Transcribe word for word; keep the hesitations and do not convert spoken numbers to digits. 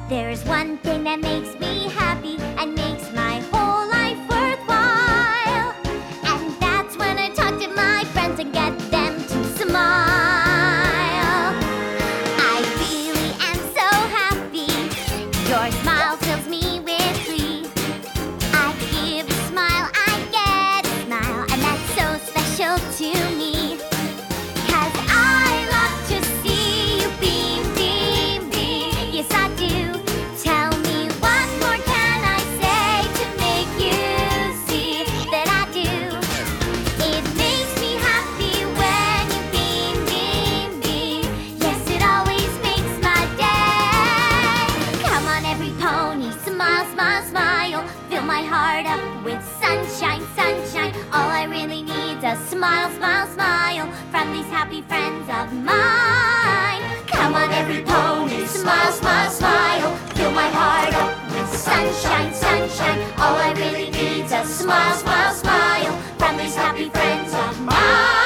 There's one thing that makes me happy and makes my whole life worthwhile, and that's when I talk to my friends and get them to smile. I really am so happy. Your smile fills me with glee. I give a smile, I get a smile, and that's so special to me. 'Cause I love to see you beam, beam, beam. Yes, I do. Tell me what more can I say to make you see that I do. It makes me happy when you beam, beam, beam. Yes, it always makes my day. Come on, every pony, smile, smile, smile. Fill my heart up with sunshine, sunshine. All I really need's a smile, smile, smile from these happy friends of mine. Come on, every pony, smile, smile, smile. Fill my heart up with sunshine, sunshine. All I really need's a smile, smile, smile from these happy friends of mine.